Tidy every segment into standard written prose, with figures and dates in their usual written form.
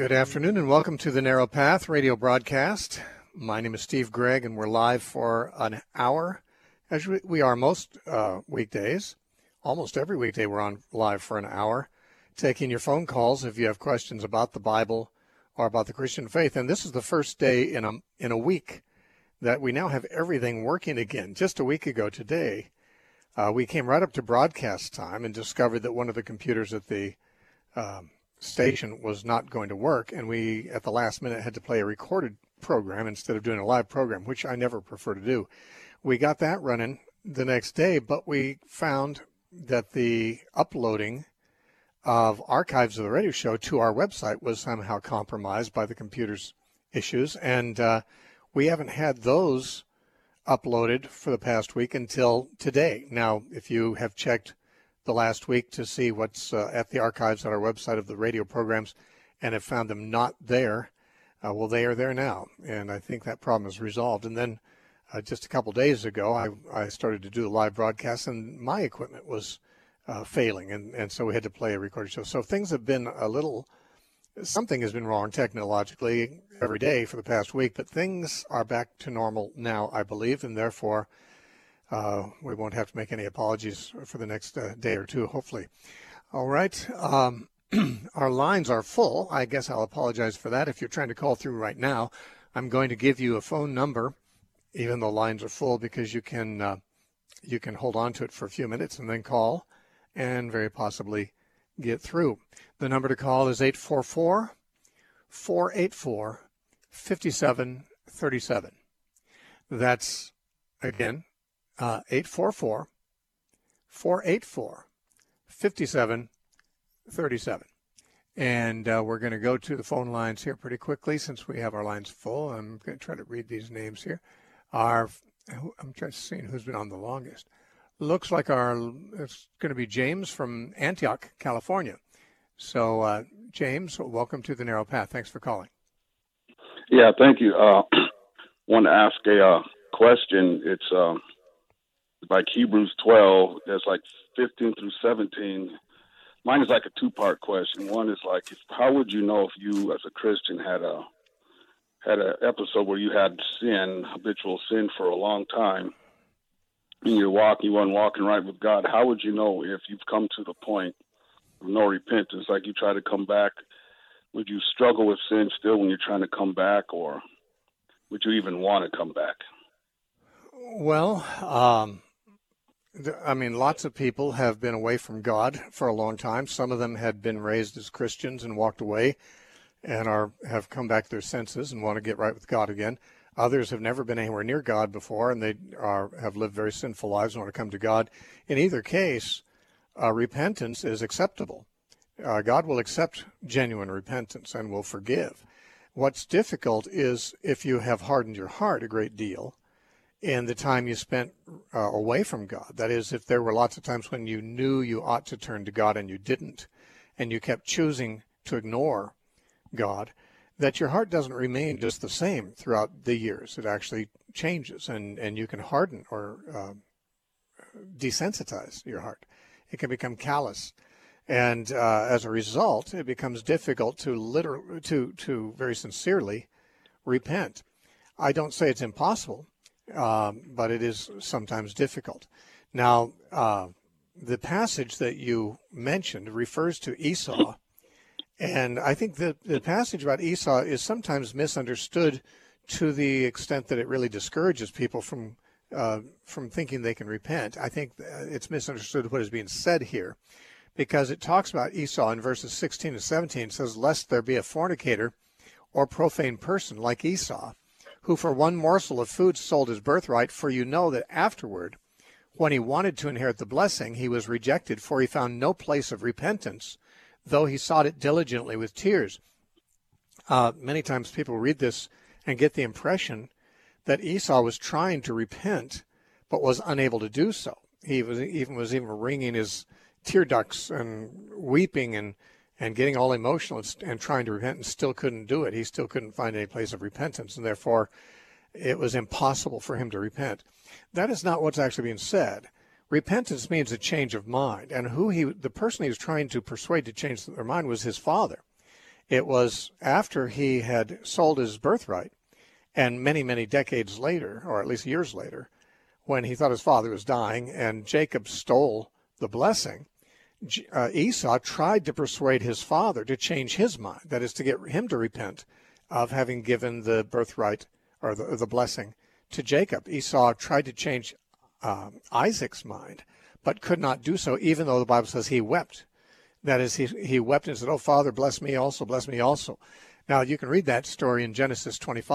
Good afternoon and welcome to the Narrow Path radio broadcast. My name is Steve Gregg and we're live for an hour, as we are most weekdays. Almost every weekday we're on live for an hour, taking your phone calls if you have questions about the Bible or about the Christian faith. And this is the first day in a week that we now have everything working again. Just a week ago today, we came right up to broadcast time and discovered that one of the computers at the station was not going to work, and we at the last minute had to play a recorded program instead of doing a live program, which I never prefer to do. We got that running the next day, but we found that the uploading of archives of the radio show to our website was somehow compromised by the computer's issues, and we haven't had those uploaded for the past week until today. Now, if you have checked the last week to see what's at the archives at our website of the radio programs and have found them not there, well, they are there now, and I think that problem is resolved. And then just a couple days ago, I started to do the live broadcast, and my equipment was failing, and so we had to play a recorded show. So things have been something has been wrong technologically every day for the past week, but things are back to normal now, I believe, and therefore we won't have to make any apologies for the next day or two, hopefully. All right. Our lines are full. I guess I'll apologize for that. If you're trying to call through right now, I'm going to give you a phone number, even though lines are full, because you can hold on to it for a few minutes and then call and very possibly get through. The number to call is 844-484-5737. That's, again, 844-484-5737. And we're going to go to the phone lines here pretty quickly since we have our lines full. I'm going to try to read these names here. I'm trying to see who's been on the longest. Looks like it's going to be James from Antioch, California. So, James, welcome to the Narrow Path. Thanks for calling. Yeah, thank you. Want to ask a question. It's like Hebrews 12. There's like 15 through 17. Mine is like a two-part question. One is like, how would you know if you, as a Christian, had an episode where you had habitual sin for a long time, and you weren't walking right with God? How would you know if you've come to the point of no repentance, like you try to come back? Would you struggle with sin still when you're trying to come back, or would you even want to come back? Well, lots of people have been away from God for a long time. Some of them had been raised as Christians and walked away and have come back to their senses and want to get right with God again. Others have never been anywhere near God before, and they have lived very sinful lives and want to come to God. In either case, repentance is acceptable. God will accept genuine repentance and will forgive. What's difficult is if you have hardened your heart a great deal in the time you spent away from God. That is, if there were lots of times when you knew you ought to turn to God and you didn't, and you kept choosing to ignore God, that your heart doesn't remain just the same throughout the years. It actually changes, and you can harden or desensitize your heart. It can become callous. And as a result, it becomes difficult to very sincerely repent. I don't say it's impossible, but it is sometimes difficult. Now, the passage that you mentioned refers to Esau, and I think the passage about Esau is sometimes misunderstood to the extent that it really discourages people from thinking they can repent. I think it's misunderstood what is being said here, because it talks about Esau in verses 16 to 17. It says, "Lest there be a fornicator or profane person like Esau, who for one morsel of food sold his birthright. For you know that afterward, when he wanted to inherit the blessing, he was rejected, for he found no place of repentance, though he sought it diligently with tears." Many times people read this and get the impression that Esau was trying to repent, but was unable to do so. He was even wringing his tear ducts and weeping and getting all emotional and trying to repent and still couldn't do it. He still couldn't find any place of repentance, and therefore it was impossible for him to repent. That is not what's actually being said. Repentance means a change of mind, and the person he was trying to persuade to change their mind was his father. It was after he had sold his birthright, and many, many decades later, or at least years later, when he thought his father was dying and Jacob stole the blessing, Esau tried to persuade his father to change his mind, that is, to get him to repent of having given the birthright or the blessing to Jacob. Esau tried to change Isaac's mind, but could not do so, even though the Bible says he wept. That is, he wept and said, "Oh, Father, bless me also, bless me also." Now, you can read that story in Genesis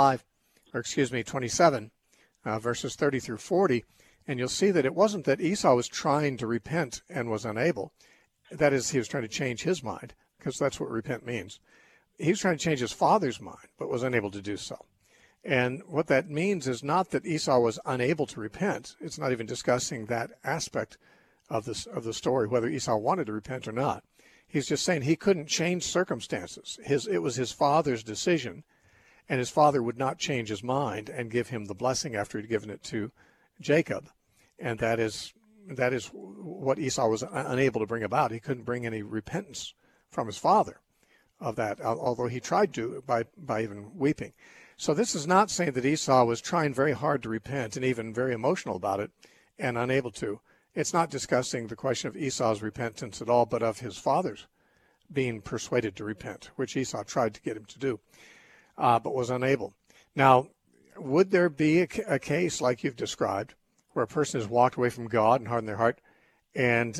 27, verses 30 through 40, and you'll see that it wasn't that Esau was trying to repent and was unable. That is, he was trying to change his mind, because that's what repent means. He was trying to change his father's mind, but was unable to do so. And what that means is not that Esau was unable to repent. It's not even discussing that aspect of the story, whether Esau wanted to repent or not. He's just saying he couldn't change circumstances. It was his father's decision, and his father would not change his mind and give him the blessing after he'd given it to Jacob. And that is what Esau was unable to bring about. He couldn't bring any repentance from his father of that, although he tried to by even weeping. So this is not saying that Esau was trying very hard to repent and even very emotional about it and unable to. It's not discussing the question of Esau's repentance at all, but of his father's being persuaded to repent, which Esau tried to get him to do, but was unable. Now, would there be a case like you've described, where a person has walked away from God and hardened their heart, and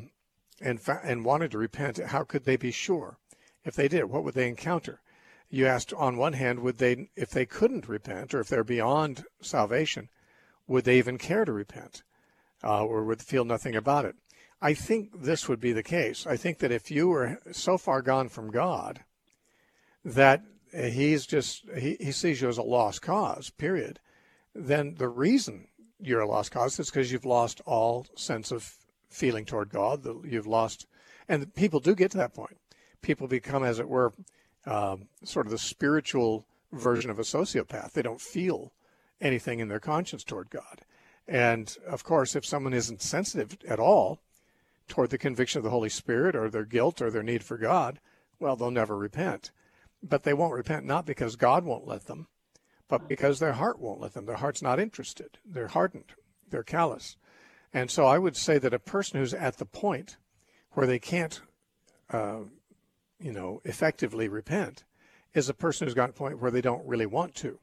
wanted to repent? How could they be sure? If they did, what would they encounter? You asked, on one hand, would they, if they couldn't repent, or if they're beyond salvation, would they even care to repent, or would feel nothing about it? I think this would be the case. I think that if you were so far gone from God that he sees you as a lost cause, period, then the reason you're a lost cause is because you've lost all sense of feeling toward God. You've lost, and people do get to that point. People become, as it were, sort of the spiritual version of a sociopath. They don't feel anything in their conscience toward God. And, of course, if someone isn't sensitive at all toward the conviction of the Holy Spirit or their guilt or their need for God, well, they'll never repent. But they won't repent not because God won't let them, but because their heart won't let them. Their heart's not interested. They're hardened. They're callous. And so I would say that a person who's at the point where they can't effectively repent is a person who's gotten to a point where they don't really want to,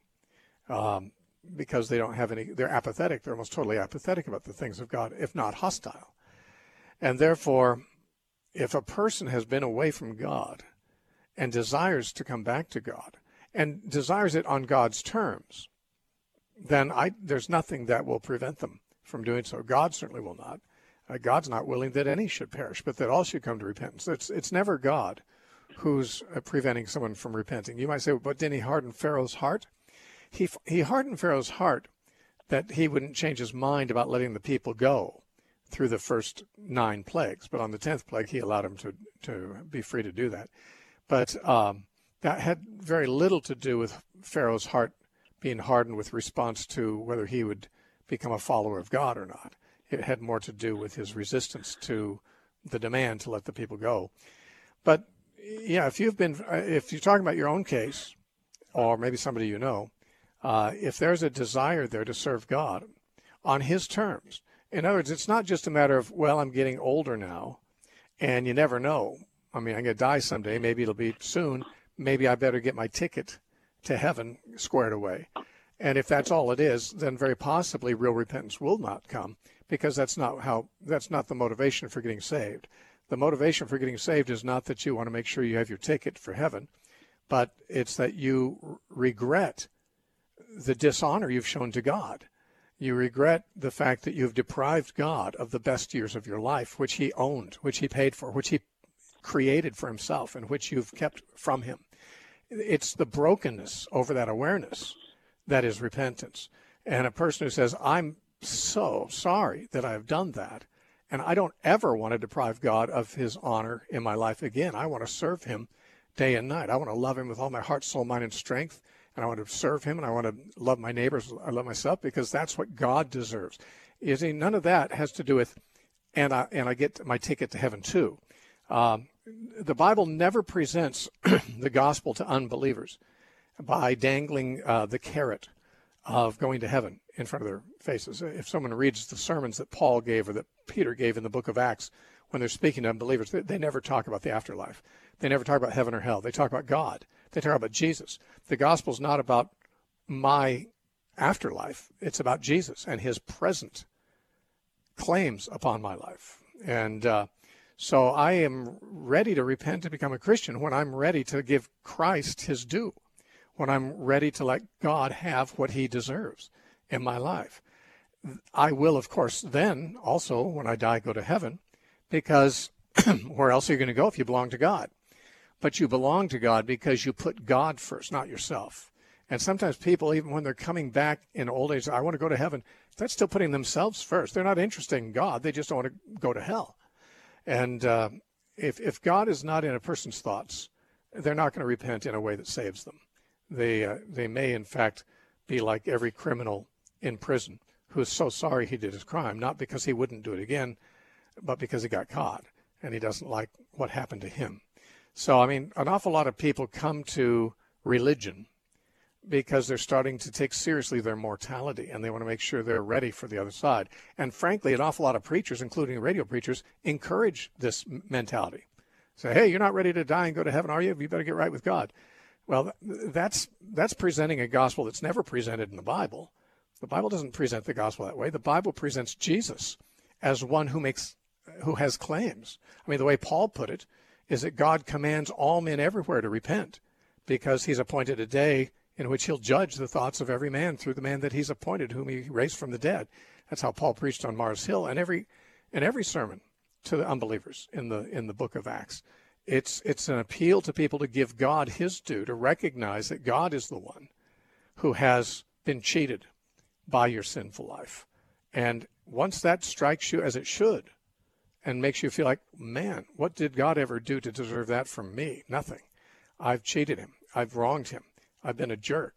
because they don't have they're apathetic. They're almost totally apathetic about the things of God, if not hostile. And therefore, if a person has been away from God and desires to come back to God and desires it on God's terms, then there's nothing that will prevent them from doing so. God certainly will not. God's not willing that any should perish, but that all should come to repentance. It's never God who's preventing someone from repenting. You might say, but didn't he harden Pharaoh's heart? He hardened Pharaoh's heart that he wouldn't change his mind about letting the people go through the first 9 plagues. But on the 10th plague, he allowed him to be free to do that. But that had very little to do with Pharaoh's heart being hardened with response to whether he would become a follower of God or not. It had more to do with his resistance to the demand to let the people go. But yeah, if you're talking about your own case, or maybe somebody you know, if there's a desire there to serve God on his terms, in other words, it's not just a matter of, well, I'm getting older now, and you never know. I mean, I'm going to die someday. Maybe it'll be soon. Maybe I better get my ticket to heaven squared away. And if that's all it is, then very possibly real repentance will not come, because that's not the motivation for getting saved. The motivation for getting saved is not that you want to make sure you have your ticket for heaven, but it's that you regret the dishonor you've shown to God. You regret the fact that you've deprived God of the best years of your life, which he owned, which he paid for, which he created for himself, and which you've kept from him. It's the brokenness over that awareness that is repentance. And a person who says, I'm so sorry that I've done that, and I don't ever want to deprive God of his honor in my life again. I want to serve him day and night. I want to love him with all my heart, soul, mind, and strength. And I want to serve him, and I want to love my neighbors. I love myself, because that's what God deserves. You see, none of that has to do with, and I get my ticket to heaven too. the Bible never presents the gospel to unbelievers by dangling the carrot of going to heaven in front of their faces. If someone reads the sermons that Paul gave or that Peter gave in the book of Acts, when they're speaking to unbelievers, they never talk about the afterlife. They never talk about heaven or hell. They talk about God. They talk about Jesus. The gospel is not about my afterlife. It's about Jesus and his present claims upon my life. And so I am ready to repent and become a Christian when I'm ready to give Christ his due, when I'm ready to let God have what he deserves in my life. I will, of course, then also, when I die, go to heaven, because where else are you going to go if you belong to God? But you belong to God because you put God first, not yourself. And sometimes people, even when they're coming back in old age, I want to go to heaven, they're still putting themselves first. They're not interested in God. They just don't want to go to hell. And if God is not in a person's thoughts, they're not going to repent in a way that saves them. They may, in fact, be like every criminal in prison who is so sorry he did his crime, not because he wouldn't do it again, but because he got caught and he doesn't like what happened to him. So, I mean, an awful lot of people come to religion because they're starting to take seriously their mortality, and they want to make sure they're ready for the other side. And frankly, an awful lot of preachers, including radio preachers, encourage this mentality. Say, hey, you're not ready to die and go to heaven, are you? You better get right with God. Well, that's presenting a gospel that's never presented in the Bible. The Bible doesn't present the gospel that way. The Bible presents Jesus as one who has claims. I mean, the way Paul put it is that God commands all men everywhere to repent because he's appointed a day in which he'll judge the thoughts of every man through the man that he's appointed, whom he raised from the dead. That's how Paul preached on Mars Hill, and every sermon to the unbelievers in the book of Acts. It's an appeal to people to give God his due, to recognize that God is the one who has been cheated by your sinful life. And once that strikes you, as it should, and makes you feel like, man, what did God ever do to deserve that from me? Nothing. I've cheated him. I've wronged him. I've been a jerk.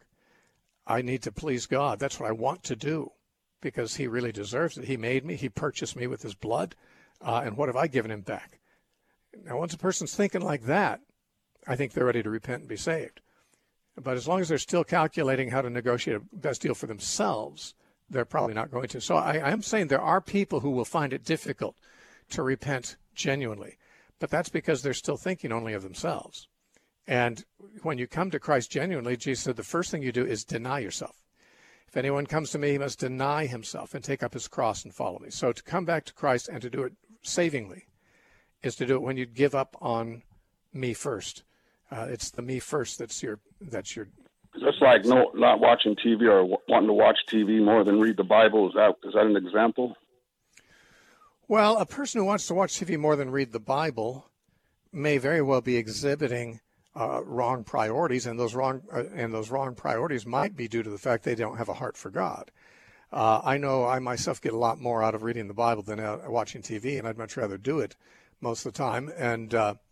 I need to please God. That's what I want to do because he really deserves it. He made me. He purchased me with his blood. And what have I given him back? Now, once a person's thinking like that, I think they're ready to repent and be saved. But as long as they're still calculating how to negotiate a best deal for themselves, they're probably not going to. So I am saying there are people who will find it difficult to repent genuinely. But that's because they're still thinking only of themselves. And when you come to Christ genuinely, Jesus said the first thing you do is deny yourself. If anyone comes to me, he must deny himself and take up his cross and follow me. So to come back to Christ and to do it savingly is to do it when you give up on me first. It's the me first that's your. Just like not watching TV or wanting to watch TV more than read the Bible. Is that an example? Well, a person who wants to watch TV more than read the Bible may very well be exhibiting wrong priorities, and those wrong priorities might be due to the fact they don't have a heart for God. I know I myself get a lot more out of reading the Bible than watching TV, and I'd much rather do it most of the time. And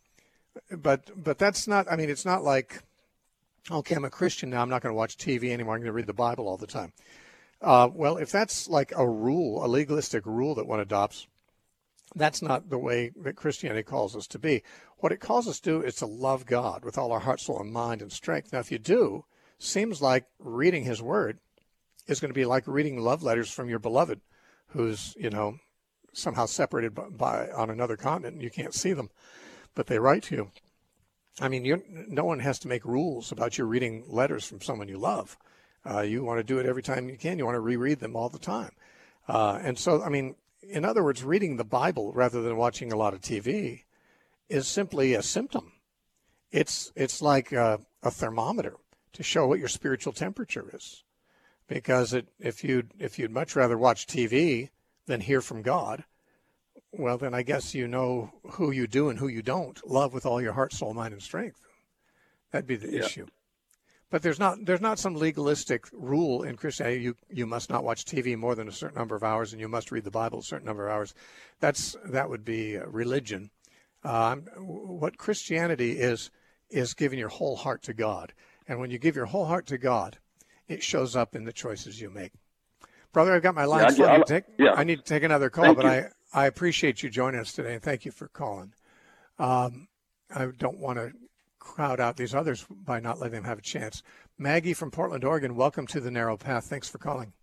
but that's not. I mean, it's not like, okay, I'm a Christian now, I'm not going to watch TV anymore. I'm going to read the Bible all the time. Well, if that's like a rule, a legalistic rule that one adopts, that's not the way that Christianity calls us to be. What it calls us to do is to love God with all our heart, soul, and mind and strength. Now, if you do, seems like reading his word is going to be like reading love letters from your beloved who's, somehow separated by on another continent and you can't see them, but they write to you. I mean, no one has to make rules about you reading letters from someone you love. You want to do it every time you can. You want to reread them all the time. And so, I mean, in other words, reading the Bible rather than watching a lot of TV is simply a symptom. It's like a thermometer to show what your spiritual temperature is. Because if you'd much rather watch TV than hear from God, well, then I guess you know who you do and who you don't love with all your heart, soul, mind, and strength. That'd be the issue. But there's not some legalistic rule in Christianity. You must not watch TV more than a certain number of hours, and you must read the Bible a certain number of hours. That would be religion. What Christianity is giving your whole heart to God. And when you give your whole heart to God, it shows up in the choices you make. Brother, I've got my lines full. I need to take another call, but I appreciate you joining us today, and thank you for calling. I don't want to crowd out these others by not letting them have a chance. Maggie from Portland, Oregon, welcome to the Narrow Path. Thanks for calling.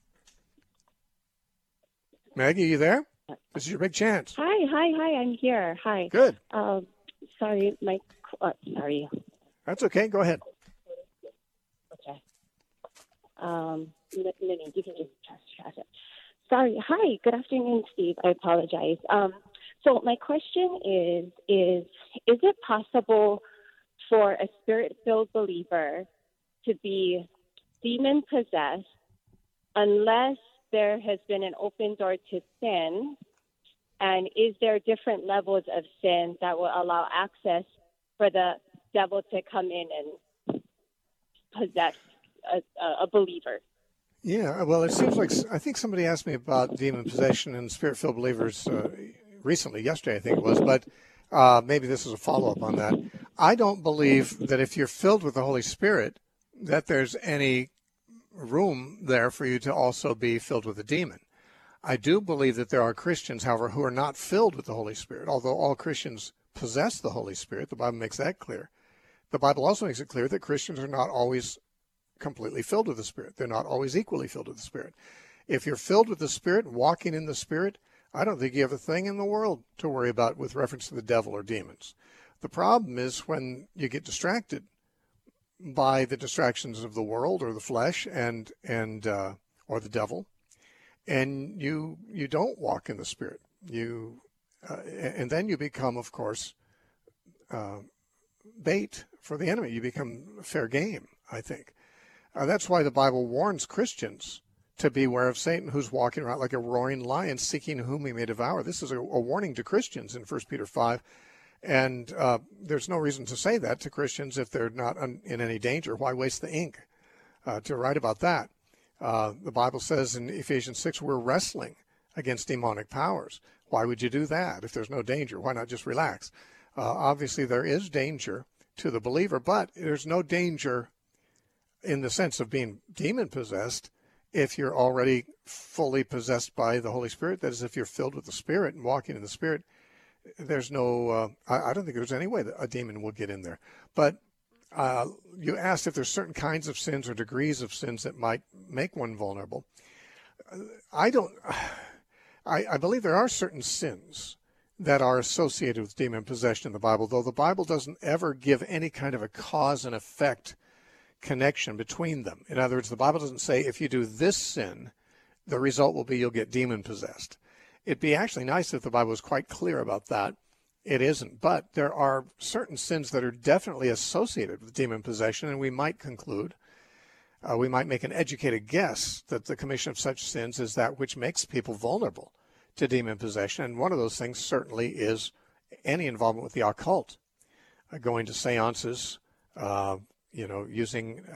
Maggie, you there? This is your big chance. Hi, I'm here. Hi. Good. Sorry, sorry. That's okay. Go ahead. Okay. No, you can just trust it. Sorry. Hi. Good afternoon, Steve. I apologize. So my question is it possible for a spirit-filled believer to be demon-possessed unless there has been an open door to sin? And is there different levels of sin that will allow access for the devil to come in and possess a believer? Yeah, well, it seems like I think somebody asked me about demon possession and spirit-filled believers recently, yesterday I think it was, but maybe this is a follow-up on that. I don't believe that if you're filled with the Holy Spirit that there's any room there for you to also be filled with a demon. I do believe that there are Christians, however, who are not filled with the Holy Spirit, although all Christians possess the Holy Spirit. The Bible makes that clear. The Bible also makes it clear that Christians are not always completely filled with the Spirit. They're not always equally filled with the Spirit. If you're filled with the Spirit, walking in the Spirit, I don't think you have a thing in the world to worry about with reference to the devil or demons. The problem is when you get distracted by the distractions of the world or the flesh and or the devil, and you don't walk in the Spirit. And then you become, of course, bait for the enemy. You become fair game, I think. That's why the Bible warns Christians to beware of Satan, who's walking around like a roaring lion, seeking whom he may devour. This is a warning to Christians in 1 Peter 5. And there's no reason to say that to Christians if they're not in any danger. Why waste the ink to write about that? The Bible says in Ephesians 6, we're wrestling against demonic powers. Why would you do that if there's no danger? Why not just relax? Obviously, there is danger to the believer, but there's no danger in the sense of being demon-possessed if you're already fully possessed by the Holy Spirit. That is, if you're filled with the Spirit and walking in the Spirit, there's no, I don't think there's any way that a demon will get in there. But you asked if there's certain kinds of sins or degrees of sins that might make one vulnerable. I believe there are certain sins that are associated with demon possession in the Bible, though the Bible doesn't ever give any kind of a cause and effect connection between them. In other words, the Bible doesn't say if you do this sin, the result will be you'll get demon possessed. It'd be actually nice if the Bible was quite clear about that. It isn't. But there are certain sins that are definitely associated with demon possession, and we might conclude, we might make an educated guess that the commission of such sins is that which makes people vulnerable to demon possession. And one of those things certainly is any involvement with the occult, going to seances, using,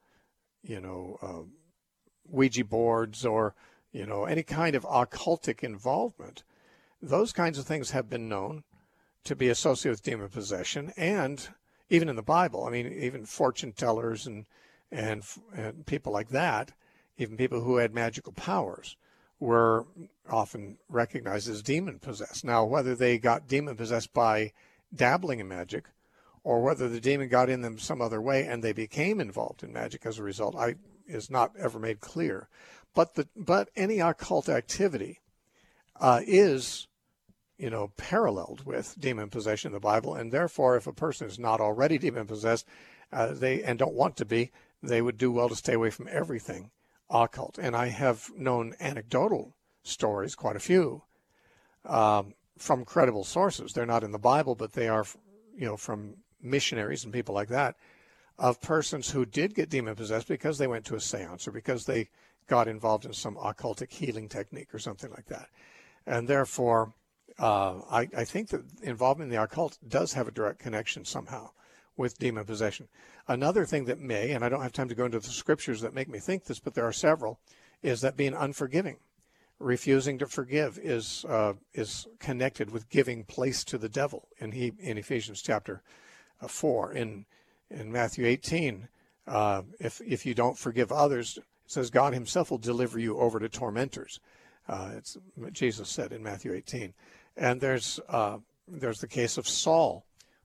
Ouija boards or, any kind of occultic involvement. Those kinds of things have been known to be associated with demon possession, and even in the Bible, I mean, even fortune tellers and people like that, even people who had magical powers, were often recognized as demon possessed. Now, whether they got demon possessed by dabbling in magic, or whether the demon got in them some other way and they became involved in magic as a result, is not ever made clear. But any occult activity is paralleled with demon possession in the Bible, and therefore, if a person is not already demon possessed, and don't want to be, they would do well to stay away from everything occult. And I have known anecdotal stories, quite a few, from credible sources. They're not in the Bible, but they are, from missionaries and people like that, of persons who did get demon possessed because they went to a seance or because they got involved in some occultic healing technique or something like that. And therefore, I think that involvement in the occult does have a direct connection somehow with demon possession. Another thing that may, and I don't have time to go into the scriptures that make me think this, but there are several, is that being unforgiving, refusing to forgive, is connected with giving place to the devil. In Ephesians chapter 4, in Matthew 18, if you don't forgive others, it says God himself will deliver you over to tormentors. It's what Jesus said in Matthew 18. And there's the case of Saul,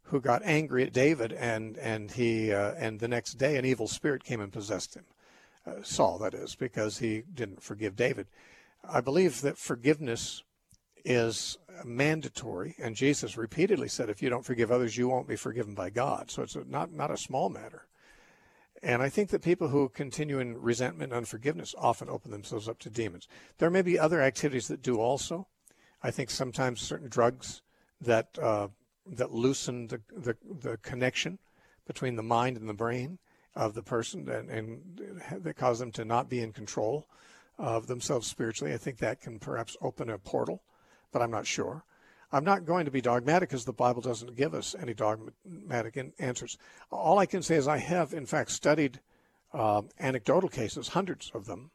who got angry at David, and the next day an evil spirit came and possessed him. Saul, that is, because he didn't forgive David. I believe that forgiveness is mandatory, and Jesus repeatedly said, if you don't forgive others, you won't be forgiven by God. So it's not a small matter. And I think that people who continue in resentment and unforgiveness often open themselves up to demons. There may be other activities that do also. I think sometimes certain drugs that loosen the connection between the mind and the brain of the person and that cause them to not be in control of themselves spiritually. I think that can perhaps open a portal, but I'm not sure. I'm not going to be dogmatic because the Bible doesn't give us any dogmatic answers. All I can say is I have, in fact, studied anecdotal cases, hundreds of them,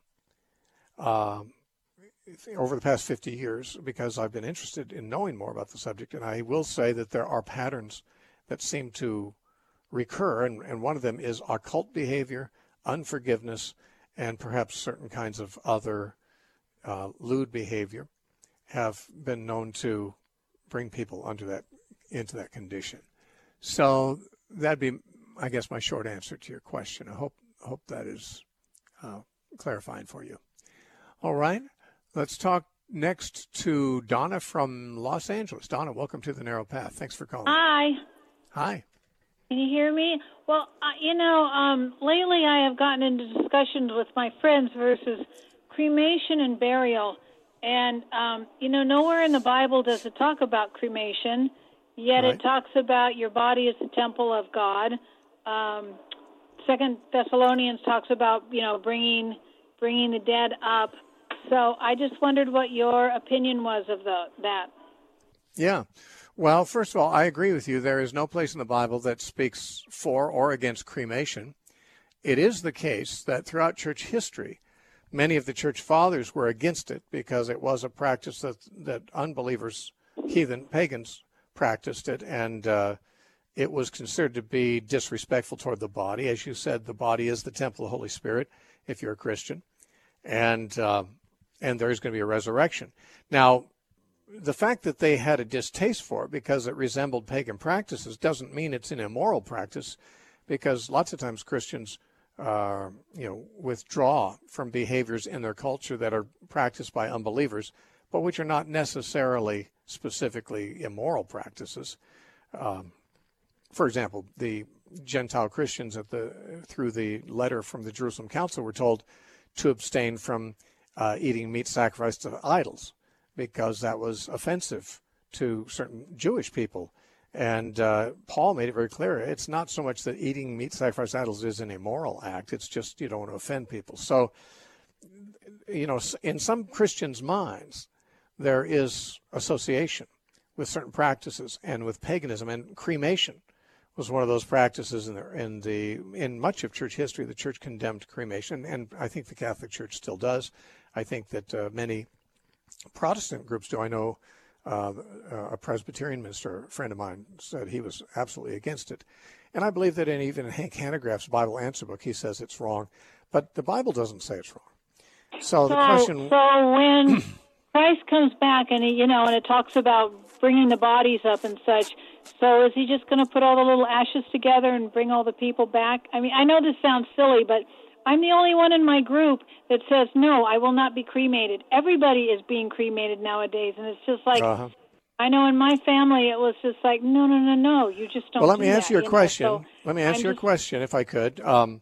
over the past 50 years because I've been interested in knowing more about the subject. And I will say that there are patterns that seem to recur, and one of them is occult behavior, unforgiveness, and perhaps certain kinds of other lewd behavior have been known to bring people into that condition. So that'd be, I guess, my short answer to your question. I hope that is clarifying for you. All right, let's talk next to Donna from Los Angeles. Donna, welcome to The Narrow Path. Thanks for calling. Hi. Hi. Can you hear me? Well, lately I have gotten into discussions with my friends versus cremation and burial. And, nowhere in the Bible does it talk about cremation, yet Right. It talks about your body is the temple of God. 2 Thessalonians talks about, bringing the dead up. So I just wondered what your opinion was of that. Yeah. Well, first of all, I agree with you. There is no place in the Bible that speaks for or against cremation. It is the case that throughout church history, many of the church fathers were against it because it was a practice that unbelievers, heathen, pagans practiced it, and it was considered to be disrespectful toward the body. As you said, the body is the temple of the Holy Spirit if you're a Christian, and there's going to be a resurrection. Now, the fact that they had a distaste for it because it resembled pagan practices doesn't mean it's an immoral practice, because lots of times Christians withdraw from behaviors in their culture that are practiced by unbelievers, but which are not necessarily specifically immoral practices. For example, the Gentile Christians through the letter from the Jerusalem Council were told to abstain from eating meat sacrificed to idols because that was offensive to certain Jewish people. And Paul made it very clear, it's not so much that eating meat sacrificed to idols is an immoral act, it's just you don't want to offend people. So, in some Christians' minds, there is association with certain practices and with paganism, and cremation was one of those practices in much of church history. The church condemned cremation, and I think the Catholic Church still does. I think that many Protestant groups do. I know a Presbyterian minister, a friend of mine, said he was absolutely against it. And I believe that even in Hank Hanegraaff's Bible Answer Book, he says it's wrong. But the Bible doesn't say it's wrong. So the question... So when Christ comes back and it talks about bringing the bodies up and such, so is he just going to put all the little ashes together and bring all the people back? I mean, I know this sounds silly, but I'm the only one in my group that says, no, I will not be cremated. Everybody is being cremated nowadays, and it's just like, I know in my family it was just like, no, you just don't. Well, let me answer your question. Let me answer your question, if I could.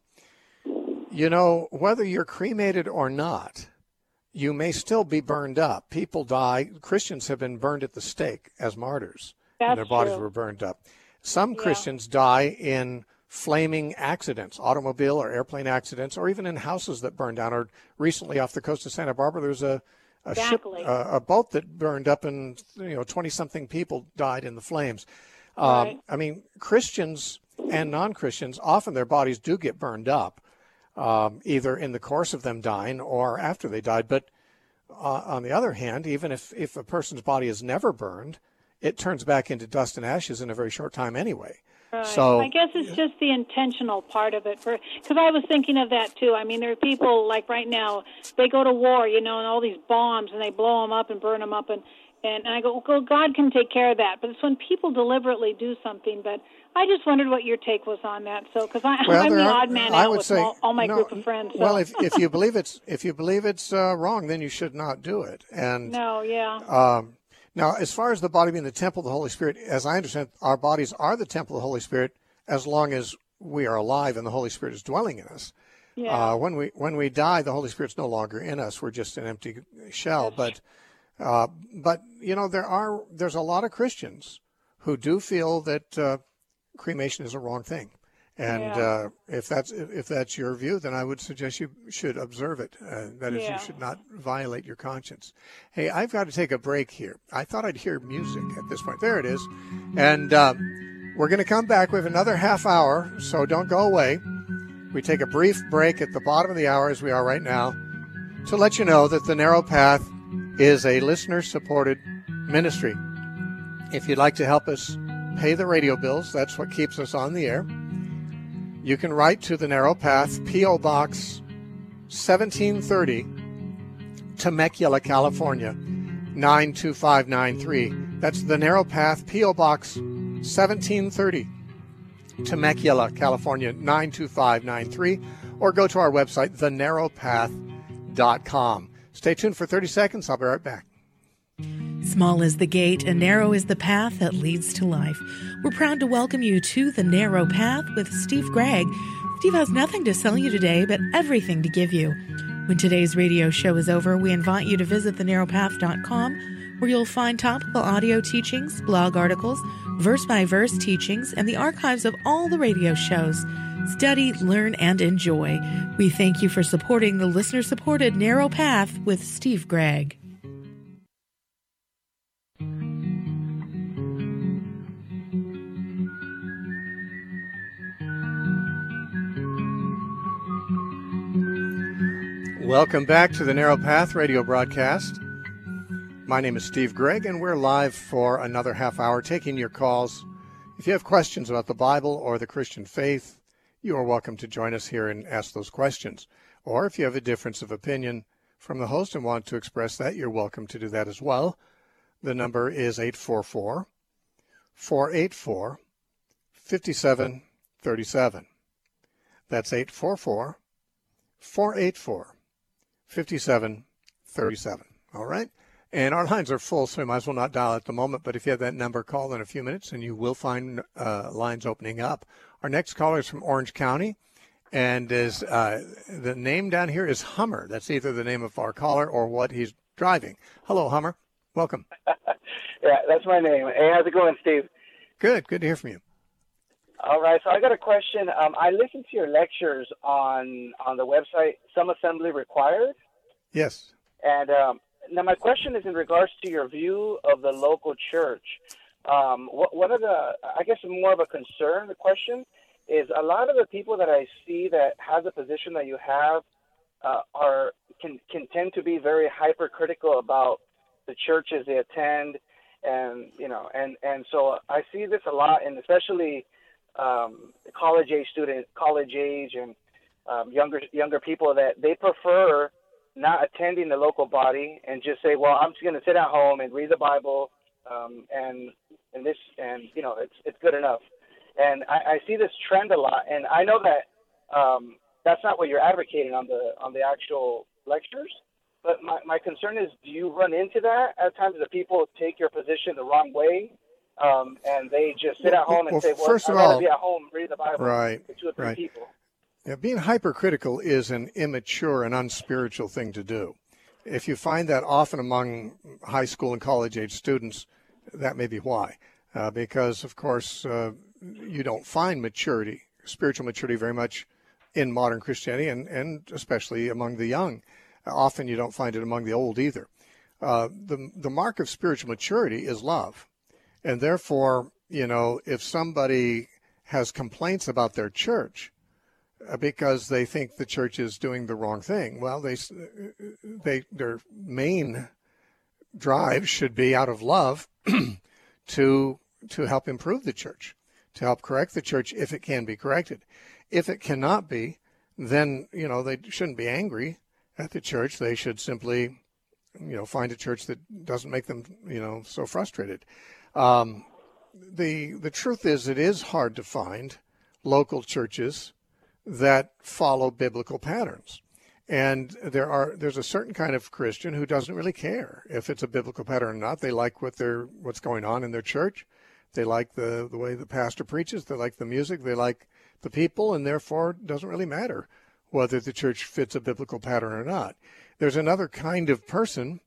Whether you're cremated or not, you may still be burned up. People die. Christians have been burned at the stake as martyrs, and their bodies were burned up. Some Christians die in flaming accidents, automobile or airplane accidents, or even in houses that burned down. Or recently off the coast of Santa Barbara, there was a a boat that burned up, and 20-something people died in the flames. Right. I mean, Christians and non-Christians, often their bodies do get burned up, either in the course of them dying or after they died. But on the other hand, even if a person's body is never burned, it turns back into dust and ashes in a very short time anyway. Right. So I guess it's just the intentional part of it. Because I was thinking of that, too. I mean, there are people, like right now, they go to war, and all these bombs, and they blow them up and burn them up. And And I go, well, God can take care of that. But it's when people deliberately do something. But I just wondered what your take was on that. So, because I'm the odd man out with all my group of friends. So. Well, if you believe it's wrong, then you should not do it. And no, yeah. Now, as far as the body being the temple of the Holy Spirit, as I understand, our bodies are the temple of the Holy Spirit as long as we are alive and the Holy Spirit is dwelling in us. Yeah. When we die, the Holy Spirit's no longer in us. We're just an empty shell. But there's a lot of Christians who do feel that cremation is a wrong thing. And if that's your view, then I would suggest you should observe it. That is, you should not violate your conscience. Hey, I've got to take a break here. I thought I'd hear music at this point. There it is. And we're going to come back. We have another half hour, so don't go away. We take a brief break at the bottom of the hour, as we are right now, to let you know that The Narrow Path is a listener-supported ministry. If you'd like to help us pay the radio bills, that's what keeps us on the air. You can write to The Narrow Path, P.O. Box 1730, Temecula, California, 92593. That's The Narrow Path, P.O. Box 1730, Temecula, California, 92593. Or go to our website, thenarrowpath.com. Stay tuned for 30 seconds. I'll be right back. Small is the gate and narrow is the path that leads to life. We're proud to welcome you to The Narrow Path with Steve Gregg. Steve has nothing to sell you today, but everything to give you. When today's radio show is over, we invite you to visit thenarrowpath.com, where you'll find topical audio teachings, blog articles, verse-by-verse teachings, and the archives of all the radio shows. Study, learn, and enjoy. We thank you for supporting the listener-supported Narrow Path with Steve Gregg. Welcome back to the Narrow Path radio broadcast. My name is Steve Gregg, and we're live for another half hour taking your calls. If you have questions about the Bible or the Christian faith, you are welcome to join us here and ask those questions. Or if you have a difference of opinion from the host and want to express that, you're welcome to do that as well. The number is 844-484-5737. That's 844-484-5737. All right? And our lines are full, so we might as well not dial at the moment. But if you have that number, call in a few minutes, and you will find lines opening up. Our next caller is from Orange County, and is the name down here is Hummer. That's either the name of our caller or what he's driving. Hello, Hummer. Welcome. Yeah, that's my name. Hey, how's it going, Steve? Good. Good to hear from you. All right, so I got a question. I listened to your lectures on the website, Some Assembly Required. Yes. And now my question is in regards to your view of the local church. One of the, I guess more of a concern, the question, is a lot of the people that I see that has a position that you have can tend to be very hypercritical about the churches they attend, and so I see this a lot, and especially college age and younger people, that they prefer not attending the local body and just say, well, I'm just going to sit at home and read the Bible, and it's good enough. And I see this trend a lot, and I know that that's not what you're advocating on the actual lectures. But my concern is, do you run into that at times that people take your position the wrong way, and they just sit at home and say, well, I'd rather be at home reading the Bible with 2 or 3 people? Yeah, being hypercritical is an immature and unspiritual thing to do. If you find that often among high school and college age students, that may be why. Because, of course, you don't find maturity, spiritual maturity, very much in modern Christianity, and especially among the young. Often you don't find it among the old either. The mark of spiritual maturity is love. And therefore, if somebody has complaints about their church because they think the church is doing the wrong thing, well, their main drive should be out of love to help improve the church, to help correct the church if it can be corrected. If it cannot be, then, they shouldn't be angry at the church. They should simply find a church that doesn't make them, so frustrated. The truth is, it is hard to find local churches that follow biblical patterns. And there's a certain kind of Christian who doesn't really care if it's a biblical pattern or not. They like what's going on in their church. They like the way the pastor preaches. They like the music. They like the people, and therefore it doesn't really matter whether the church fits a biblical pattern or not. There's another kind of person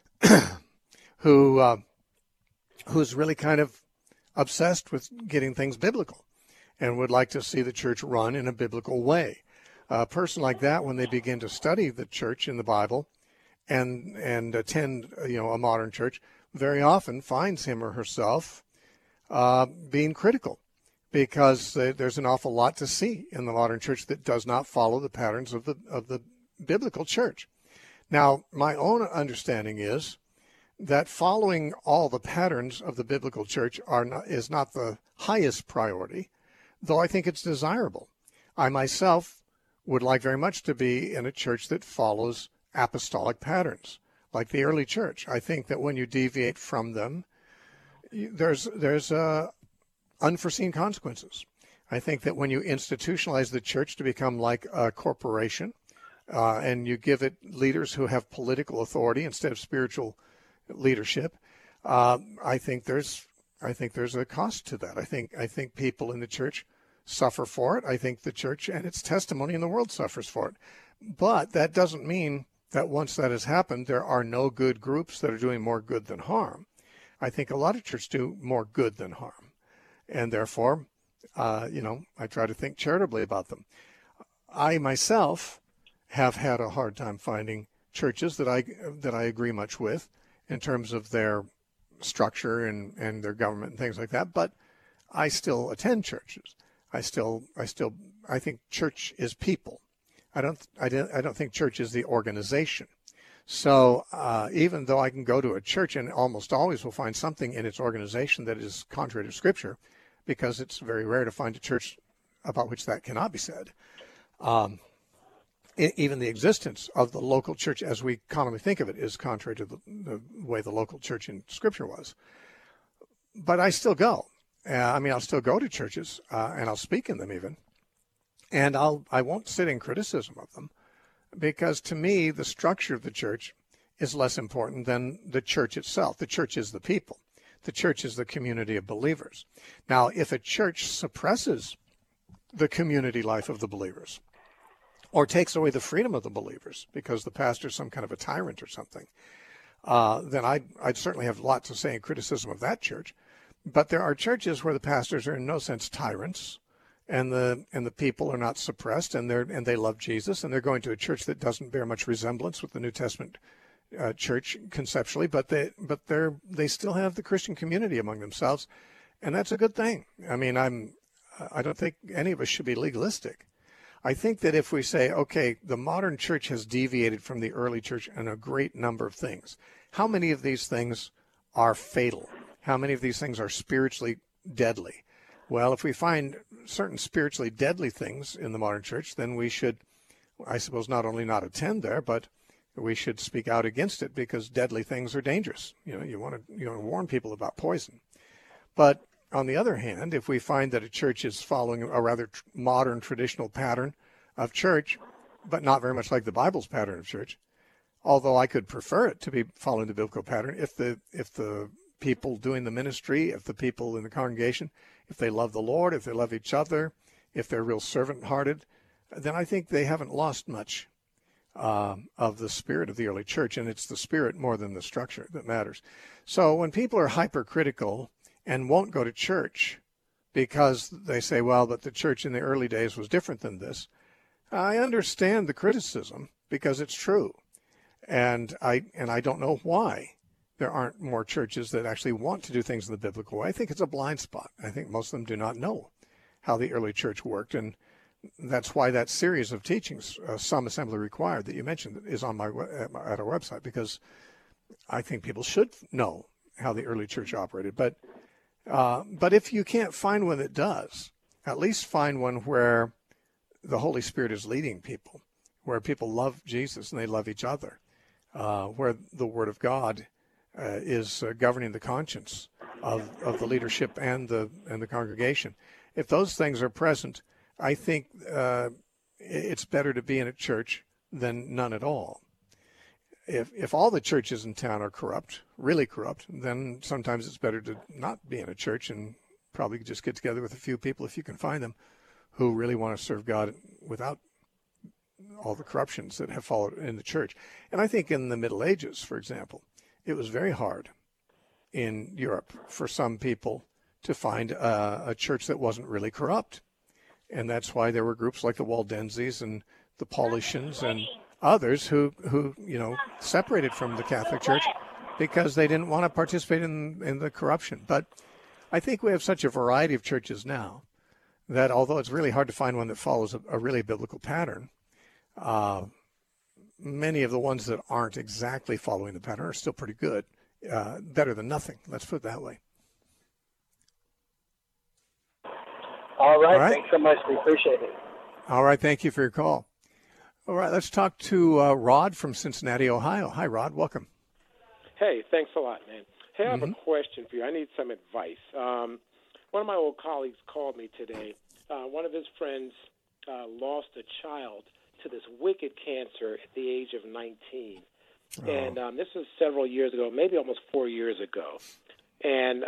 who's really kind of obsessed with getting things biblical and would like to see the church run in a biblical way. A person like that, when they begin to study the church in the Bible and attend, a modern church, very often finds him or herself being critical, because there's an awful lot to see in the modern church that does not follow the patterns of the biblical church. Now, my own understanding is that following all the patterns of the biblical church is not the highest priority, though I think it's desirable. I myself would like very much to be in a church that follows apostolic patterns, like the early church. I think that when you deviate from them, there's unforeseen consequences. I think that when you institutionalize the church to become like a corporation, and you give it leaders who have political authority instead of spiritual leadership, I think there's a cost to that. I think people in the church suffer for it. I think the church and its testimony in the world suffers for it. But that doesn't mean that once that has happened, there are no good groups that are doing more good than harm. I think a lot of churches do more good than harm. And therefore, I try to think charitably about them. I myself have had a hard time finding churches that I agree much with in terms of their structure and their government and things like that. But I still attend churches. I think church is people. I don't think church is the organization. So even though I can go to a church and almost always will find something in its organization that is contrary to Scripture, because it's very rare to find a church about which that cannot be said. Even the existence of the local church as we commonly think of it is contrary to the way the local church in Scripture was. But I still go. I'll still go to churches, and I'll speak in them even. And I won't sit in criticism of them, because to me, the structure of the church is less important than the church itself. The church is the people. The church is the community of believers. Now, if a church suppresses the community life of the believers, or takes away the freedom of the believers because the pastor's some kind of a tyrant or something, then I'd certainly have a lot to say in criticism of that church. But there are churches where the pastors are in no sense tyrants, and the people are not suppressed, and they love Jesus, and they're going to a church that doesn't bear much resemblance with the New Testament church conceptually, but they still have the Christian community among themselves, and that's a good thing. I don't think any of us should be legalistic. I think that if we say, okay, the modern church has deviated from the early church in a great number of things, how many of these things are fatal? How many of these things are spiritually deadly? Well, if we find certain spiritually deadly things in the modern church, then we should, I suppose, not only not attend there, but we should speak out against it, because deadly things are dangerous. You want to warn people about poison. But on the other hand, if we find that a church is following a rather modern traditional pattern of church, but not very much like the Bible's pattern of church, although I could prefer it to be following the biblical pattern, if the people doing the ministry, if the people in the congregation, if they love the Lord, if they love each other, if they're real servant-hearted, then I think they haven't lost much of the spirit of the early church, and it's the spirit more than the structure that matters. So when people are hypercritical and won't go to church because they say, well, but the church in the early days was different than this, I understand the criticism, because it's true. And I don't know why there aren't more churches that actually want to do things in the biblical way. I think it's a blind spot. I think most of them do not know how the early church worked, and that's why that series of teachings, Some Assembly Required, that you mentioned, is on at our website, because I think people should know how the early church operated. But if you can't find one that does, at least find one where the Holy Spirit is leading people, where people love Jesus and they love each other. where the Word of God is governing the conscience of the leadership and the congregation. If those things are present, I think it's better to be in a church than none at all. If all the churches in town are corrupt, really corrupt, then sometimes it's better to not be in a church and probably just get together with a few people, if you can find them, who really want to serve God without all the corruptions that have followed in the church. And I think in the Middle Ages, for example, it was very hard in Europe for some people to find a church that wasn't really corrupt. And that's why there were groups like the Waldenses and the Paulicians and others who separated from the Catholic Church because they didn't want to participate in the corruption. But I think we have such a variety of churches now that although it's really hard to find one that follows a really biblical pattern, many of the ones that aren't exactly following the pattern are still pretty good, better than nothing. Let's put it that way. All right. Thanks so much. We appreciate it. All right. Thank you for your call. All right. Let's talk to Rod from Cincinnati, Ohio. Hi, Rod. Welcome. Hey, thanks a lot, man. Hey, I have a question for you. I need some advice. One of my old colleagues called me today. One of his friends lost a child to this wicked cancer at the age of 19. Oh. And this was several years ago, maybe almost 4 years ago. And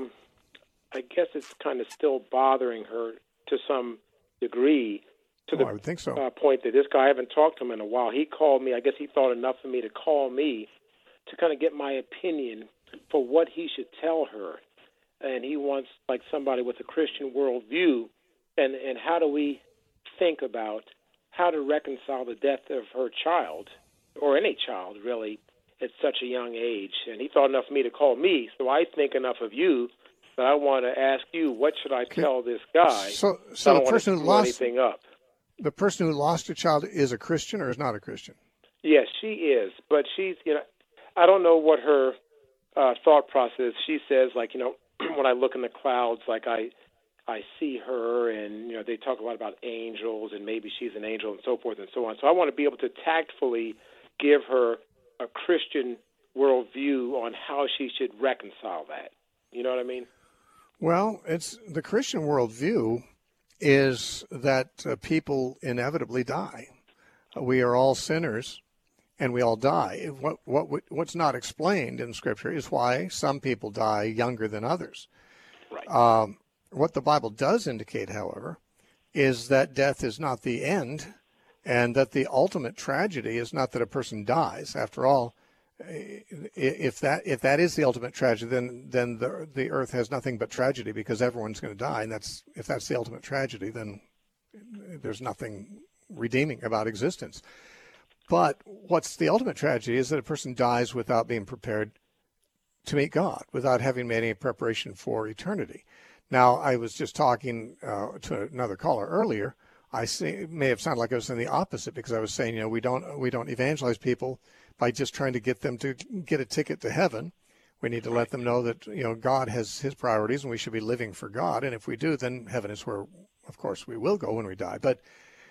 I guess it's kind of still bothering her to some degree, to the I would think so. Point that this guy, I haven't talked to him in a while. He called me. I guess he thought enough of me to call me to kind of get my opinion for what he should tell her. And he wants like somebody with a Christian worldview. And how do we think about how to reconcile the death of her child, or any child really, at such a young age? And he thought enough of me to call me, so I think enough of you that I want to ask you, what should I tell this guy? So I the person who lost anything up. The person who lost a child is a Christian or is not a Christian? Yes, she is, but she's, I don't know what her thought process. She says, like, when I look in the clouds, like I see her, and they talk a lot about angels, and maybe she's an angel, and so forth and so on. So I want to be able to tactfully give her a Christian worldview on how she should reconcile that. You know what I mean? Well, it's the Christian worldview is that people inevitably die. We are all sinners, and we all die. What's not explained in Scripture is why some people die younger than others. Right. What the Bible does indicate, however, is that death is not the end, and that the ultimate tragedy is not that a person dies. After all, if that is the ultimate tragedy, then the earth has nothing but tragedy, because everyone's going to die, and if that's the ultimate tragedy, then there's nothing redeeming about existence. But what's the ultimate tragedy is that a person dies without being prepared to meet God, without having made any preparation for eternity. Now, I was just talking to another caller earlier. It may have sounded like I was saying the opposite, because I was saying, we don't evangelize people by just trying to get them to get a ticket to heaven. We need to let them know that, God has his priorities and we should be living for God. And if we do, then heaven is where, of course, we will go when we die. But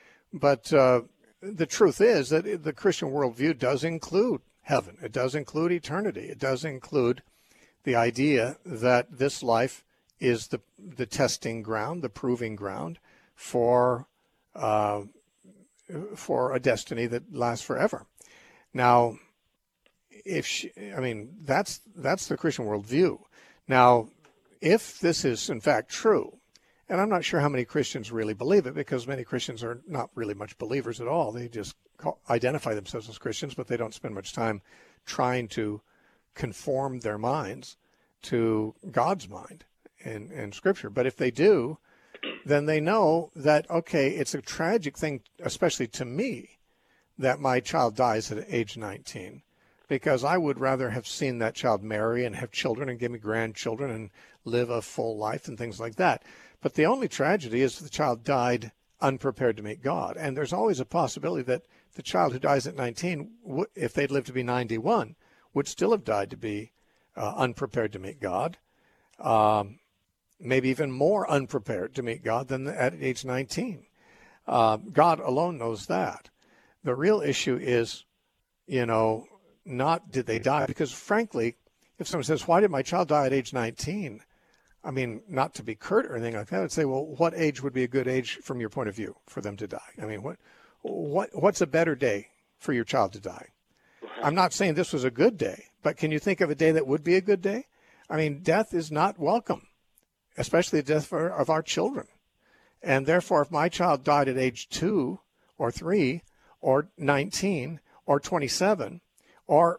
the truth is that the Christian worldview does include heaven. It does include eternity. It does include the idea that this life is the testing ground, the proving ground for a destiny that lasts forever. Now, that's the Christian worldview. Now, if this is in fact true, and I'm not sure how many Christians really believe it, because many Christians are not really much believers at all. They just identify themselves as Christians, but they don't spend much time trying to conform their minds to God's mind and Scripture. But if they do, then they know that, okay, it's a tragic thing, especially to me, that my child dies at age 19, because I would rather have seen that child marry and have children and give me grandchildren and live a full life and things like that. But the only tragedy is the child died unprepared to meet God. And there's always a possibility that the child who dies at 19, if they'd lived to be 91, would still have died to be unprepared to meet God, maybe even more unprepared to meet God than at age 19. God alone knows that. The real issue is, not did they die, because frankly, if someone says, why did my child die at age 19? I mean, not to be curt or anything like that, I'd say, well, what age would be a good age from your point of view for them to die? I mean, what's a better day for your child to die? I'm not saying this was a good day, but can you think of a day that would be a good day? I mean, death is not welcome, especially the death of our children. And therefore, if my child died at age 2 or 3 or 19 or 27 or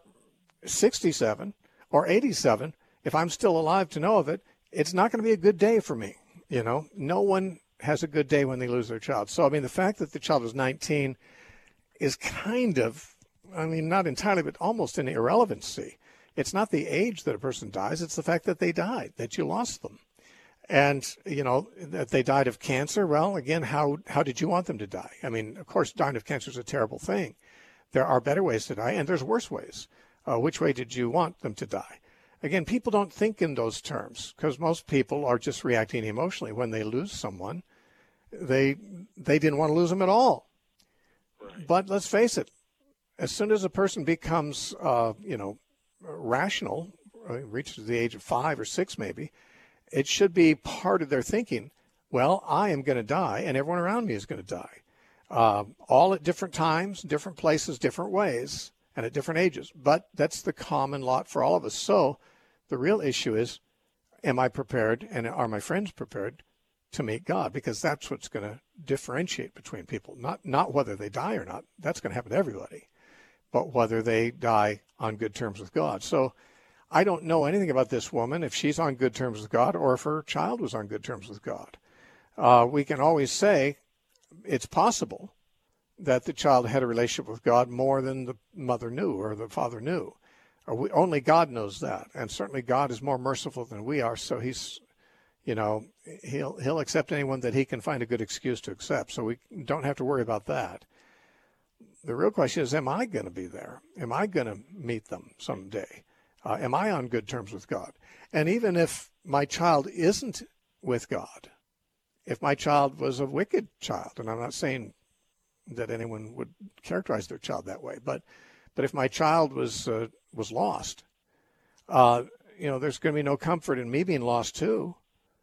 67 or 87, if I'm still alive to know of it, it's not going to be a good day for me. You know, no one has a good day when they lose their child. So, I mean, the fact that the child was 19 is kind of, I mean, not entirely, but almost an irrelevancy. It's not the age that a person dies. It's the fact that they died, that you lost them. And, you know, that they died of cancer. Well, again, how did you want them to die? I mean, of course, dying of cancer is a terrible thing. There are better ways to die, and there's worse ways. Which way did you want them to die? Again, people don't think in those terms because most people are just reacting emotionally. When they lose someone, they didn't want to lose them at all. Right. But let's face it, as soon as a person becomes, rational, reaches the age of 5 or 6 maybe, it should be part of their thinking, well, I am going to die and everyone around me is going to die. All at different times, different places, different ways, and at different ages. But that's the common lot for all of us. So the real issue is, am I prepared and are my friends prepared to meet God? Because that's what's going to differentiate between people. Not whether they die or not. That's going to happen to everybody. But whether they die on good terms with God. So I don't know anything about this woman, if she's on good terms with God or if her child was on good terms with God. We can always say it's possible that the child had a relationship with God more than the mother knew or the father knew. Only God knows that. And certainly God is more merciful than we are. So he's, he'll accept anyone that he can find a good excuse to accept. So we don't have to worry about that. The real question is, am I going to be there? Am I going to meet them someday? Am I on good terms with God? And even if my child isn't with God, if my child was a wicked child, and I'm not saying that anyone would characterize their child that way, but if my child was lost, there's going to be no comfort in me being lost too.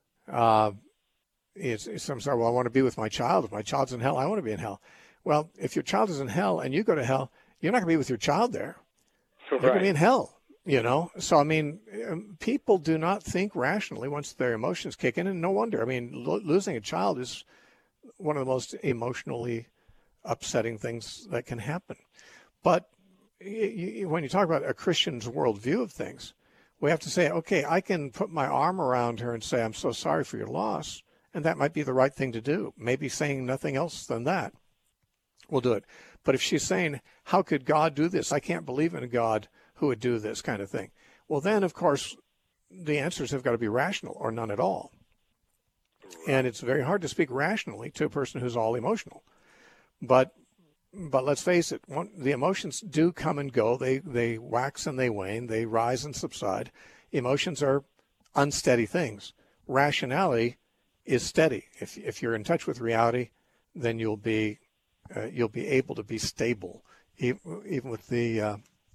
Some say, well, I want to be with my child. If my child's in hell, I want to be in hell. Well, if your child is in hell and you go to hell, you're not going to be with your child there. Right. You're going to be in hell. So, I mean, people do not think rationally once their emotions kick in, and no wonder. I mean, losing a child is one of the most emotionally upsetting things that can happen. But when you talk about a Christian's worldview of things, we have to say, okay, I can put my arm around her and say, I'm so sorry for your loss, and that might be the right thing to do. Maybe saying nothing else than that will do it. But if she's saying, how could God do this? I can't believe in a God who would do this kind of thing. Well, then, of course, the answers have got to be rational or none at all. And it's very hard to speak rationally to a person who's all emotional. But let's face it, the emotions do come and go. They wax and they wane. They rise and subside. Emotions are unsteady things. Rationality is steady. If you're in touch with reality, then you'll be able to be stable, even with the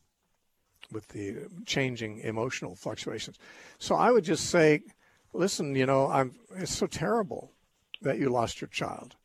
changing emotional fluctuations. So I would just say, listen, it's so terrible that you lost your child.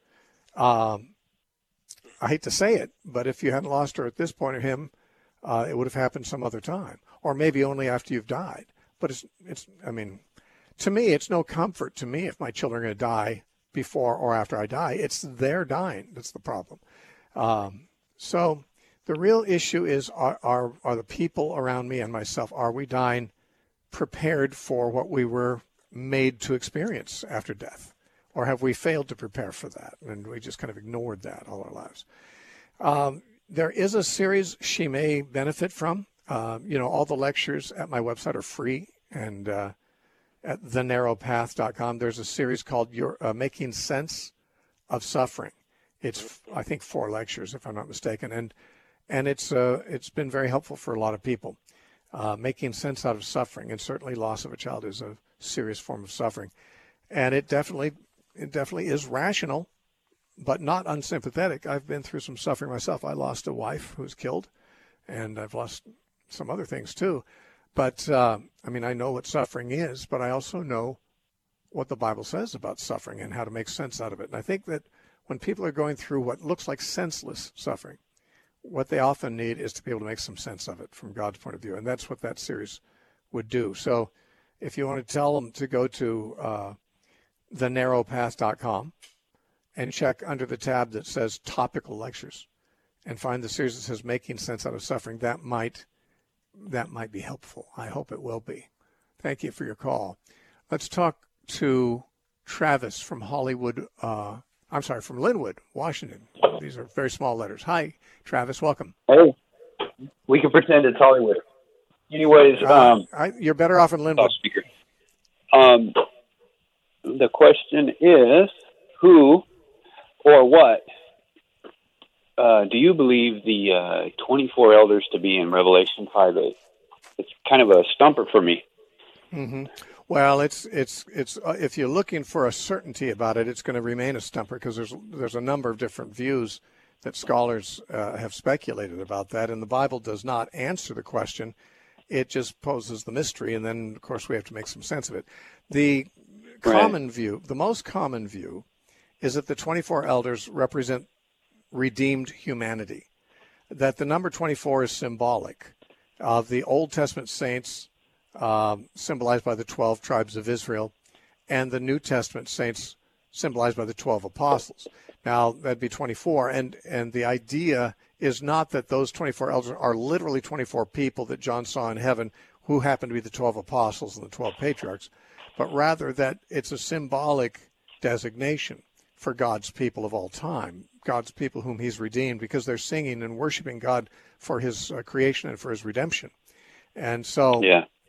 I hate to say it, but if you hadn't lost her at this point or him, it would have happened some other time, or maybe only after you've died. But to me, it's no comfort to me if my children are going to die before or after I die. It's their dying that's the problem. So the real issue is, are the people around me and myself, are we dying prepared for what we were made to experience after death? Or have we failed to prepare for that? And we just kind of ignored that all our lives. There is a series she may benefit from. All the lectures at my website are free. And at thenarrowpath.com, there's a series called Making Sense of Suffering. It's, I think, 4 lectures, if I'm not mistaken. And it's been very helpful for a lot of people. Making sense out of suffering. And certainly loss of a child is a serious form of suffering. And it definitely is rational, but not unsympathetic. I've been through some suffering myself. I lost a wife who was killed, and I've lost some other things too. But, I mean, I know what suffering is, but I also know what the Bible says about suffering and how to make sense out of it. And I think that when people are going through what looks like senseless suffering, what they often need is to be able to make some sense of it from God's point of view. And that's what that series would do. So if you want to tell them to go to thenarrowpath.com and check under the tab that says topical lectures and find the series that says Making Sense Out of Suffering, that might be helpful. I hope it will be. Thank you for your call. Let's talk to Travis from from Linwood, Washington. These are very small letters. Hi, Travis. Welcome. Hey, we can pretend it's Hollywood. Anyways, you're better off in Linwood. Speaker. The question is, who or what do you believe the 24 elders to be in Revelation 5:8? It's kind of a stumper for me. Mm-hmm. Well, it's if you're looking for a certainty about it, it's going to remain a stumper because there's a number of different views that scholars have speculated about that, and the Bible does not answer the question. It just poses the mystery, and then, of course, we have to make some sense of it. The common view, the most common view, is that the 24 elders represent redeemed humanity, that the number 24 is symbolic of the Old Testament saints, symbolized by the 12 tribes of Israel, and the New Testament saints symbolized by the 12 apostles. Now, that'd be 24, and the idea is not that those 24 elders are literally 24 people that John saw in heaven who happen to be the 12 apostles and the 12 patriarchs, but rather that it's a symbolic designation for God's people of all time, God's people whom he's redeemed, because they're singing and worshiping God for his creation and for his redemption. And so,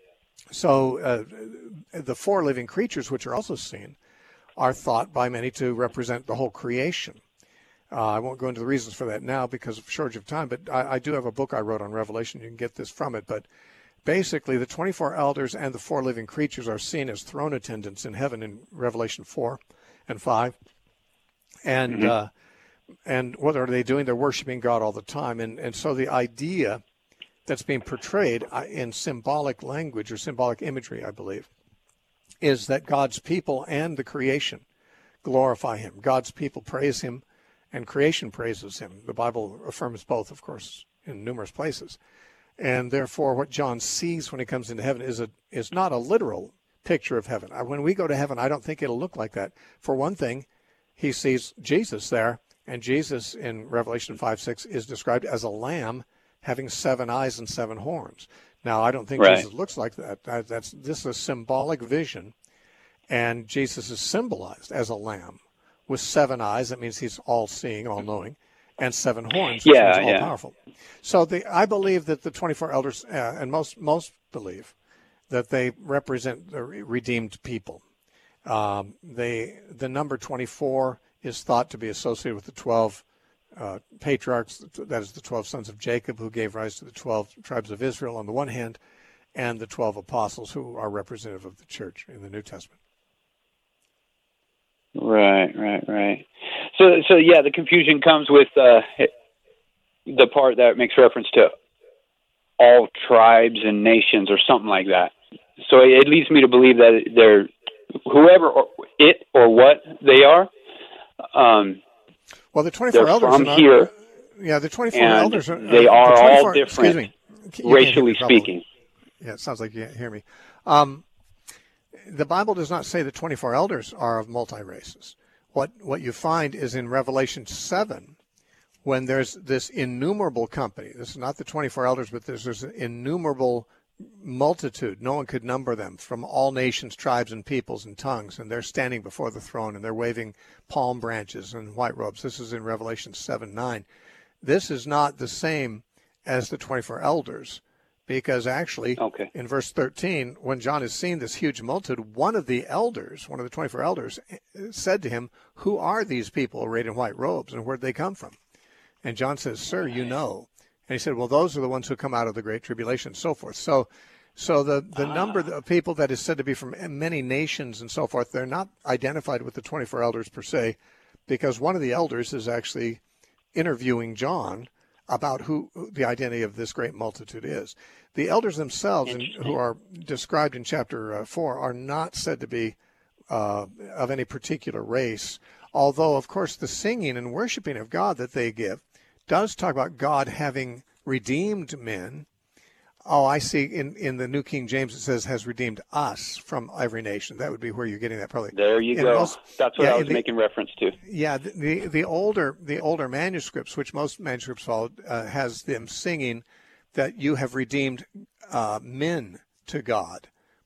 the four living creatures, which are also seen, are thought by many to represent the whole creation. I won't go into the reasons for that now because of shortage of time, but I do have a book I wrote on Revelation. You can get this from it. But basically, the 24 elders and the four living creatures are seen as throne attendants in heaven in Revelation 4 and 5. And and what are they doing? They're worshiping God all the time. And so the idea that's being portrayed in symbolic language or symbolic imagery, I believe, is that God's people and the creation glorify him. God's people praise him and creation praises him. The Bible affirms both, of course, in numerous places. And therefore, what John sees when he comes into heaven is not a literal picture of heaven. When we go to heaven, I don't think it'll look like that. For one thing, he sees Jesus there, and Jesus in Revelation 5:6 is described as a lamb having 7 eyes and 7 horns. Now, I don't think Jesus looks like that. This is a symbolic vision, and Jesus is symbolized as a lamb with 7 eyes. That means he's all-seeing, all-knowing, and 7 horns, which means all-powerful. So I believe that the 24 elders, and most believe, that they represent the redeemed people. The number 24 is thought to be associated with the 12 patriarchs, that is the 12 sons of Jacob, who gave rise to the 12 tribes of Israel on the one hand, and the 12 apostles, who are representative of the church in the New Testament. Right. So yeah, the confusion comes with the part that makes reference to all tribes and nations or something like that. So it leads me to believe that they're whoever or what they are. Well, the 24 elders from here. The 24 elders are. They are all different, racially speaking. Yeah, it sounds like you can't hear me. The Bible does not say the 24 elders are of multi-races. What you find is in Revelation 7, when there's this innumerable company. This is not the 24 elders, but there's an innumerable multitude. No one could number them, from all nations, tribes, and peoples and tongues. And they're standing before the throne, and they're waving palm branches and white robes. This is in Revelation 7:9. This is not the same as the 24 elders, because actually, in verse 13, when John has seen this huge multitude, one of the 24 elders, said to him, "Who are these people arrayed in white robes, and where'd they come from?" And John says, "Sir, you know." And he said, "Well, those are the ones who come out of the great tribulation," and so forth. So the number of people that is said to be from many nations and so forth, they're not identified with the 24 elders per se, because one of the elders is actually interviewing John about who the identity of this great multitude is. The elders themselves, who are described in chapter 4, are not said to be of any particular race, although, of course, the singing and worshiping of God that they give does talk about God having redeemed men. Oh, I see. In the New King James, it says has redeemed us from every nation. That would be where you're getting that, probably. There you go. That's what I was making reference to. Yeah, the older manuscripts, which most manuscripts follow, has them singing that you have redeemed men to God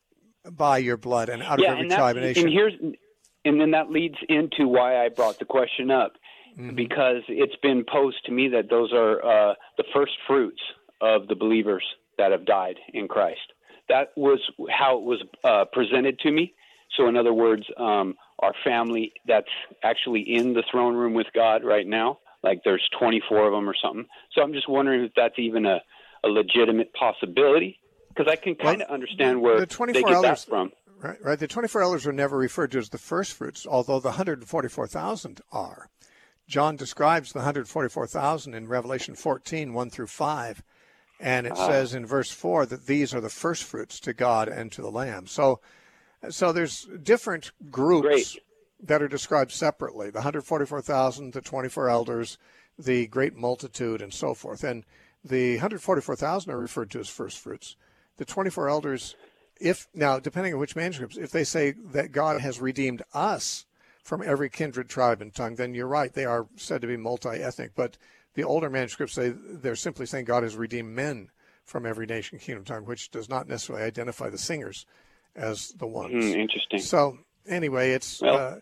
by your blood and out of every tribe and nation. And then that leads into why I brought the question up, because it's been posed to me that those are the first fruits of the believers that have died in Christ. That was how it was presented to me. So in other words, our family that's actually in the throne room with God right now, like there's 24 of them or something. So I'm just wondering if that's even a legitimate possibility, because I can kind of understand where they get that from. Right. The 24 elders are never referred to as the first fruits, although the 144,000 are. John describes the 144,000 in Revelation 14, 1 through 5. And it says in verse 4 that these are the first fruits to God and to the Lamb. So there's different groups that are described separately, the 144,000, the 24 elders, the great multitude, and so forth. And the 144,000 are referred to as first fruits. The 24 elders, depending on which manuscripts, if they say that God has redeemed us from every kindred, tribe, and tongue, then you're right, they are said to be multi-ethnic. But the older manuscripts say they're simply saying God has redeemed men from every nation, kingdom, tongue, which does not necessarily identify the singers as the ones. Interesting. So anyway, it's I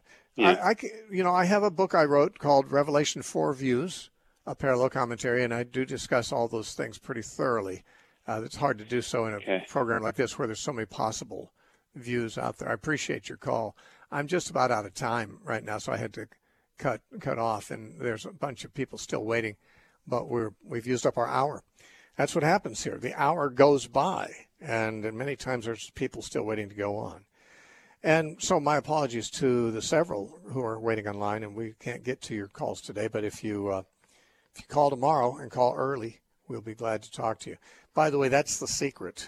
have a book I wrote called Revelation 4 Views, a parallel commentary, and I do discuss all those things pretty thoroughly. It's hard to do so in a program like this where there's so many possible views out there. I appreciate your call. I'm just about out of time right now, so I had to cut off, and there's a bunch of people still waiting, but we've used up our hour. That's what happens here. The hour goes by, and many times there's people still waiting to go on. And so my apologies to the several who are waiting online, and we can't get to your calls today, but if you call tomorrow and call early, we'll be glad to talk to you. By the way, that's the secret.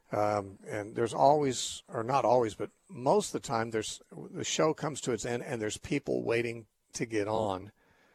And there's always, or not always, but most of the time, the show comes to its end, and there's people waiting to get on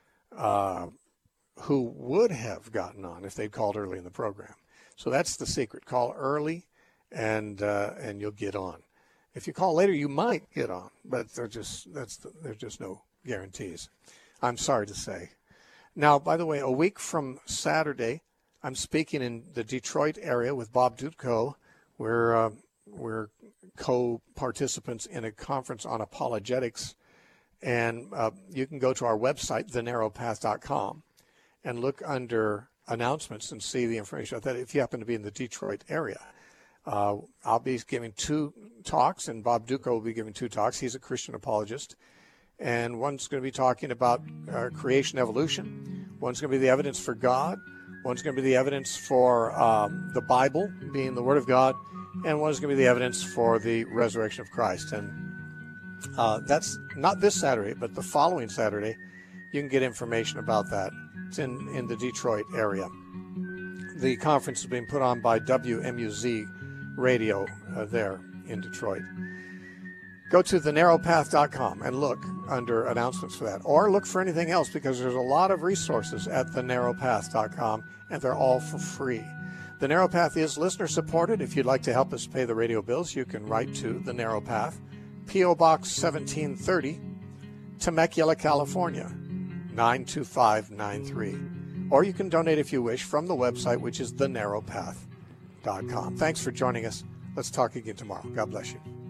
who would have gotten on if they'd called early in the program. So that's the secret. Call early, and you'll get on. If you call later, you might get on, but there's just no guarantees. I'm sorry to say. Now, by the way, a week from Saturday, I'm speaking in the Detroit area with Bob Dutko. We're co-participants in a conference on apologetics, and you can go to our website, thenarrowpath.com, and look under announcements and see the information about that if you happen to be in the Detroit area. I'll be giving 2 talks, and Bob Dutko will be giving 2 talks. He's a Christian apologist, and one's going to be talking about creation evolution. One's going to be the evidence for God. One's going to be the evidence for the Bible being the Word of God, and one's going to be the evidence for the resurrection of Christ. And that's not this Saturday, but the following Saturday. You can get information about that. It's in the Detroit area. The conference is being put on by WMUZ Radio there in Detroit. Go to thenarrowpath.com and look under announcements for that. Or look for anything else, because there's a lot of resources at thenarrowpath.com, and they're all for free. The Narrow Path is listener-supported. If you'd like to help us pay the radio bills, you can write to The Narrow Path, P.O. Box 1730, Temecula, California, 92593. Or you can donate if you wish from the website, which is thenarrowpath.com. Thanks for joining us. Let's talk again tomorrow. God bless you.